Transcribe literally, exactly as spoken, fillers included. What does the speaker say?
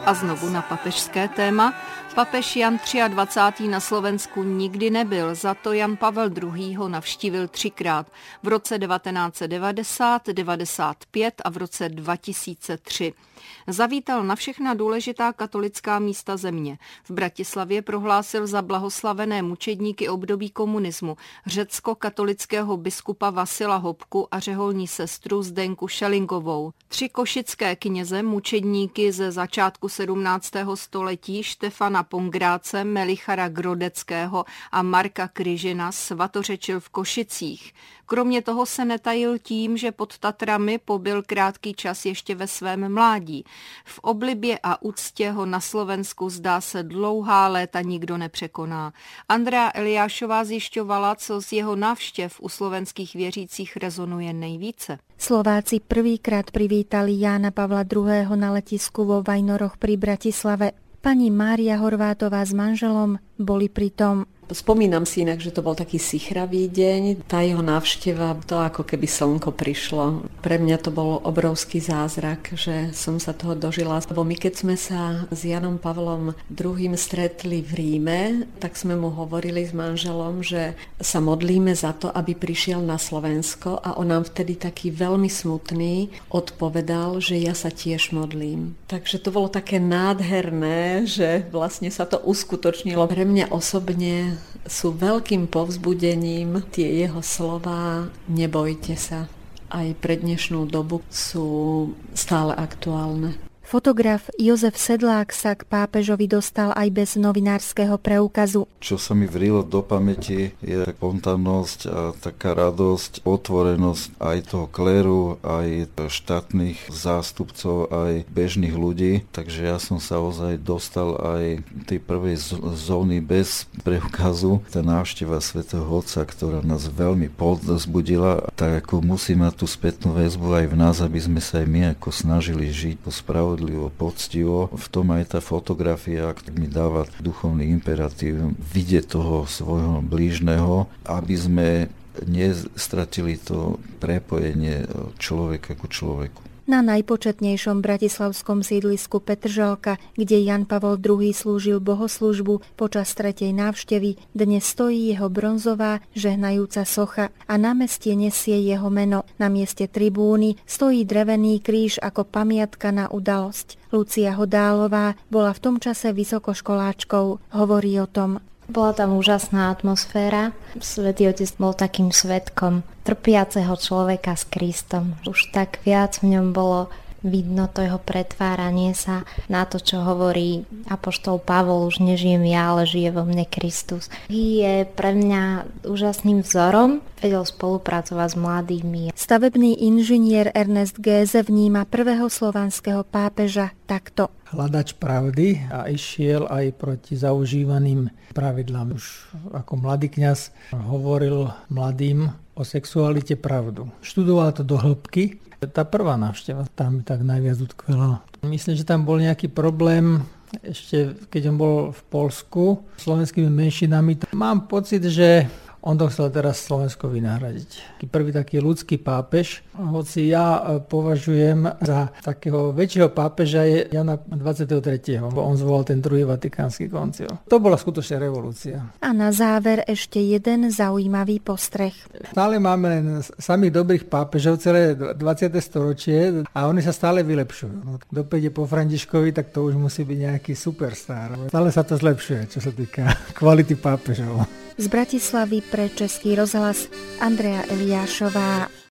A znovu na papežské téma. Papež Jan dvacátý třetí na Slovensku nikdy nebyl, za to Jan Pavel druhý. ho navštívil třikrát. V roce devatenáct set devadesát, devadesát pět a v roce dva tisíce tři. Zavítal na všechna důležitá katolická místa země. V Bratislavě prohlásil za blahoslavené mučedníky období komunismu řecko-katolického biskupa Vasila Hopku a řeholní sestru Zdenku Šelingovou. Tři košické kněze mučedníky ze začátku sedmnáctého století Štefana Pongráce, Melichara Grodeckého a Marka Kryžina svatořečil v Košicích. Kromě toho se netajil tím, že pod Tatrami pobyl krátký čas ještě ve svém mládí. V oblibě a úctě ho na Slovensku zdá se dlouhá léta nikdo nepřekoná. Andrea Eliášová zjišťovala, co z jeho návštěv u slovenských věřících rezonuje nejvíce. Slováci prvýkrát privítali Jána Pavla druhého. na letisku vo Vajnoroch pri Bratislave. Pani Mária Horvátová s manželom boli pri tom. Spomínam si inak, že to bol taký sichravý deň. Tá jeho návšteva, to ako keby slnko prišlo. Pre mňa to bol obrovský zázrak, že som sa toho dožila. Lebo my keď sme sa s Janom Pavlom druhým. stretli v Ríme, tak sme mu hovorili s manželom, že sa modlíme za to, aby prišiel na Slovensko a on nám vtedy taký veľmi smutný odpovedal, že ja sa tiež modlím. Takže to bolo také nádherné, že vlastne sa to uskutočnilo. Pre mňa osobne sú veľkým povzbudením tie jeho slová nebojte sa. Aj pre dnešnú dobu sú stále aktuálne. Fotograf Jozef Sedlák sa k pápežovi dostal aj bez novinárskeho preukazu. Čo sa mi vrilo do pamäti je spontánnosť a taká radosť, otvorenosť aj toho kléru, aj štátnych zástupcov, aj bežných ľudí. Takže ja som sa ozaj dostal aj tej prvej zóny bez preukazu. Tá návšteva svätého Otca, ktorá nás veľmi povzbudila, tak ako musí mať tú spätnú väzbu aj v nás, aby sme sa aj my ako snažili žiť po spravodlivosti, poctivo. V tom aj tá fotografia mi dáva duchovný imperatív vidieť toho svojho blížneho, aby sme nestratili to prepojenie človeka ku človeku. Na najpočetnejšom bratislavskom sídlisku Petržalka, kde Jan Pavol druhý. slúžil bohoslužbu počas tretej návštevy, dnes stojí jeho bronzová žehnajúca socha a na meste nesie jeho meno. Na mieste tribúny stojí drevený kríž ako pamiatka na udalosť. Lucia Hodálová bola v tom čase vysokoškoláčkou. Hovorí o tom. Bola tam úžasná atmosféra. Svätý Otec bol takým svedkom trpiaceho človeka s Kristom. Už tak viac v ňom bolo vidno to jeho pretváranie sa na to, čo hovorí apoštol Pavol, už nežijem ja, ale žije vo mne Kristus. Je pre mňa úžasným vzorom, vedel spolupracovať s mladými. Stavebný inžinier Ernest Géze vníma prvého slovanského pápeža takto. Hľadač pravdy a išiel aj proti zaužívaným pravidlám. Už ako mladý kňaz hovoril mladým o sexualite pravdu. Študoval to do hĺbky. Tá prvá návšteva tam tak najviac utkvela. Myslím, že tam bol nejaký problém ešte keď on bol v Poľsku s slovenskými menšinami. Mám pocit, že on to chcel teraz Slovensko vynahradiť. Prvý taký ľudský pápež, hoci ja považujem za takého väčšieho pápeža je Jana dvadsiateho tretieho On zvolal ten druhý vatikánsky koncil. To bola skutočne revolúcia. A na záver ešte jeden zaujímavý postreh. Stále máme len samých dobrých pápežov celé dvadsiate storočie a oni sa stále vylepšujú. Kto príde po Františkovi, tak to už musí byť nejaký superstar. Stále sa to zlepšuje, čo sa týka kvality pápežov. Z Bratislavy pre Český rozhlas Andrea Eliášová.